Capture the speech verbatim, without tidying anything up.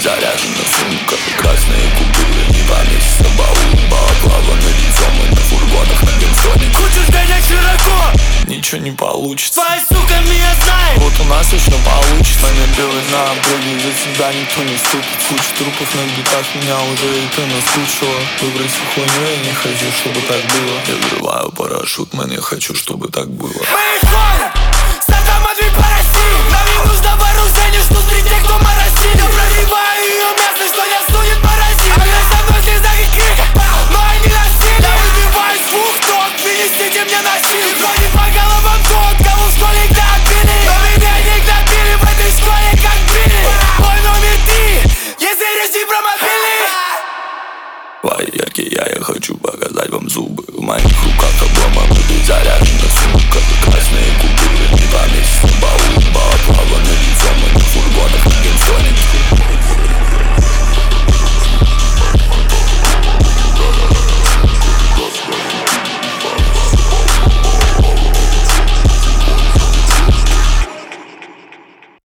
заряжена сумка, красные купюры не поместятся в баул. Балаклава на лицом и на фургонах на бензоне. Хочешь гонять широко? Ничего не получится. Твоя сука меня знает. Вот у нас точно получится. Нами белый на обруге, за тебя никто не ступит. Куча трупов на битах, меня уже и ты наскучила. Выбрать хуйню, я не хочу, чтобы так было. Я взрываю парашют, man, я хочу, чтобы так было. Мы ходим с автоматами по России. Нам не нужно вооружение, что среди тех, кто моросит. Я пробиваю ее место, что не всунет паразит. Она со мной слеза и крика, но я не насилие. Я выбиваюсь в двух ток, принесите мне насилие. Ходит по головам тот, кого в школе гнобили. Но меня не гнобили в этой школе, как били. Мой номер три, если речь про мобильный. Вояки, я, я хочу показать вам зубы. В моих руках обломаны, заряжена сумка, красные купюры не поместятся в баул. Балаклава на лицом и на фургонах.